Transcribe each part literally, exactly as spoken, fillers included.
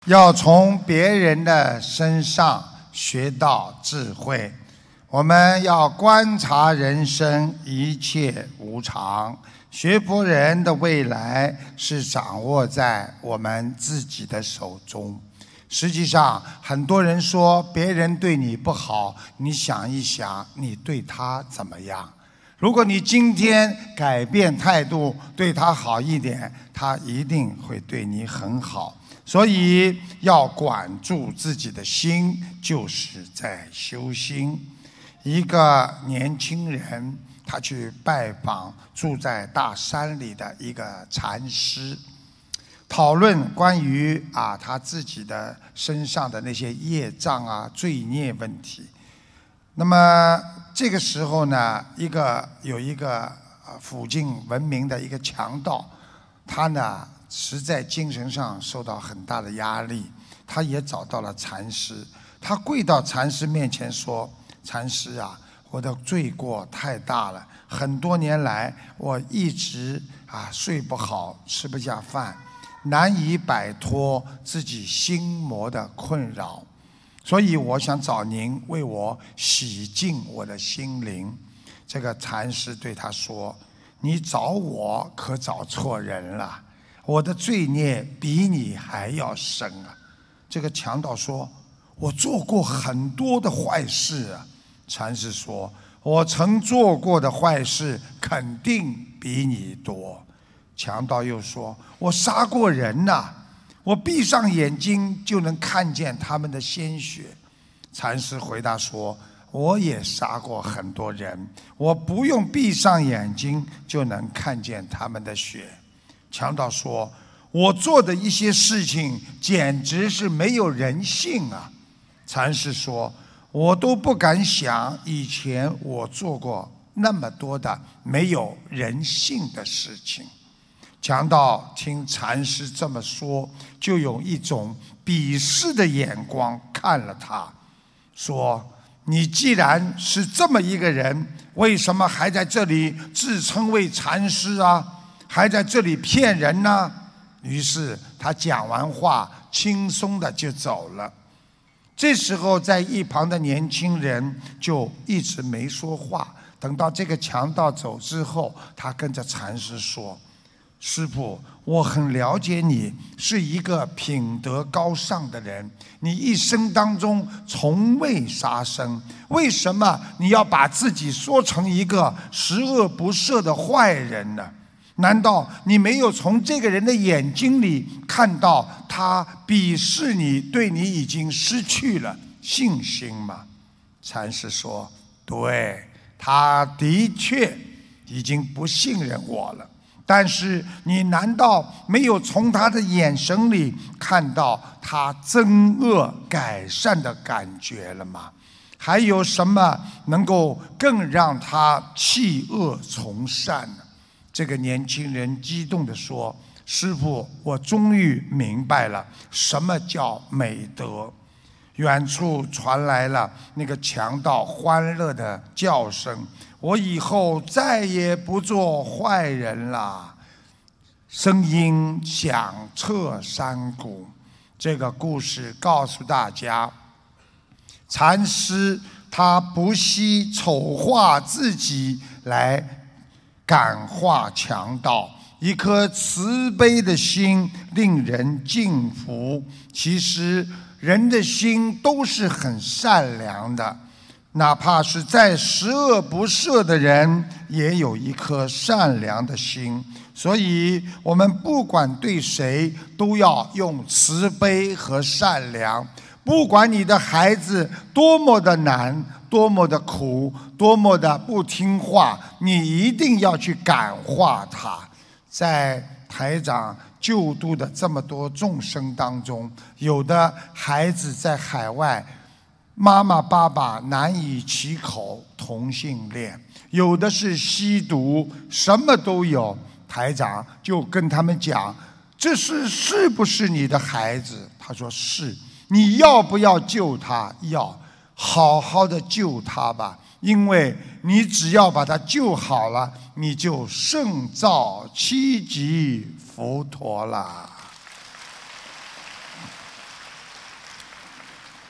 要从别人的身上学到智慧。我们要观察人生，一切无常。学佛人的未来是掌握在我们自己的手中。实际上，很多人说别人对你不好，你想一想，你对他怎么样？如果你今天改变态度，对他好一点，他一定会对你很好。所以要管住自己的心，就是在修心。一个年轻人，他去拜访住在大山里的一个禅师，讨论关于啊他自己的身上的那些业障啊、罪孽问题。那么这个时候呢，一个有一个呃附近闻名的一个强盗，他呢实在精神上受到很大的压力，他也找到了禅师，他跪到禅师面前说：“禅师啊，我的罪过太大了，很多年来我一直啊睡不好，吃不下饭，难以摆脱自己心魔的困扰。所以我想找您为我洗净我的心灵。”这个禅师对他说：“你找我可找错人了，我的罪孽比你还要深啊。”这个强盗说：“我做过很多的坏事啊。”禅师说：“我曾做过的坏事肯定比你多。”强盗又说：“我杀过人呐、啊。我闭上眼睛就能看见他们的鲜血。”禅师回答说：“我也杀过很多人，我不用闭上眼睛就能看见他们的血。”强盗说：“我做的一些事情简直是没有人性啊。”禅师说：“我都不敢想以前我做过那么多的没有人性的事情。”强盗听禅师这么说，就用一种鄙视的眼光看了他，说：“你既然是这么一个人，为什么还在这里自称为禅师啊？还在这里骗人呢？”于是他讲完话，轻松的就走了。这时候在一旁的年轻人就一直没说话，等到这个强盗走之后，他跟着禅师说：“师父，我很了解你是一个品德高尚的人，你一生当中从未杀生，为什么你要把自己说成一个十恶不赦的坏人呢？难道你没有从这个人的眼睛里看到他鄙视你，对你已经失去了信心吗？”禅师说：“对，他的确已经不信任我了。但是你难道没有从他的眼神里看到他增恶改善的感觉了吗？还有什么能够更让他弃恶从善呢？”这个年轻人激动地说：“师父，我终于明白了什么叫美德。”远处传来了那个强盗欢乐的叫声：“我以后再也不做坏人了。”声音响彻山谷。这个故事告诉大家，禅师他不惜丑化自己来感化强盗，一颗慈悲的心令人敬服。其实人的心都是很善良的，哪怕是再十恶不赦的人，也有一颗善良的心。所以我们不管对谁，都要用慈悲和善良。不管你的孩子多么的难，多么的苦，多么的不听话，你一定要去感化他。在台长救度的这么多众生当中，有的孩子在海外，妈妈爸爸难以启口同性恋，有的是吸毒，什么都有。台长就跟他们讲：“这是是不是你的孩子？”他说：“是。”你要不要救他？要，好好的救他吧，因为你只要把他救好了，你就胜造七级佛陀了。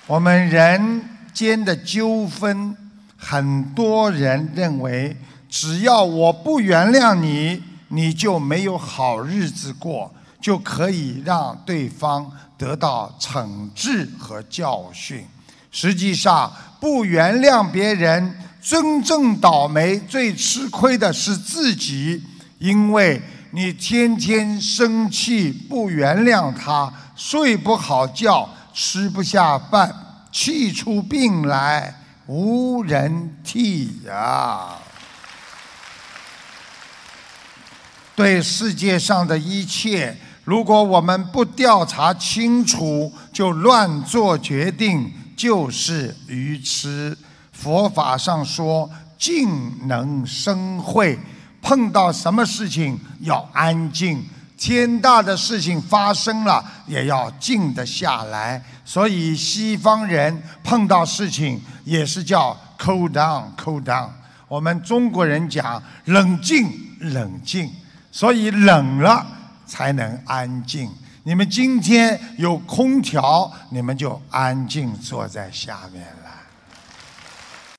我们人间的纠纷，很多人认为，只要我不原谅你，你就没有好日子过，就可以让对方得到惩治和教训。实际上，不原谅别人，真正倒霉、最吃亏的是自己，因为你天天生气，不原谅他，睡不好觉，吃不下饭，气出病来，无人替呀！对世界上的一切，如果我们不调查清楚就乱做决定，就是愚痴。佛法上说，静能生慧，碰到什么事情要安静，天大的事情发生了也要静得下来。所以西方人碰到事情也是叫 cool down cool down， 我们中国人讲冷静冷静，所以冷了才能安静。你们今天有空调，你们就安静坐在下面了。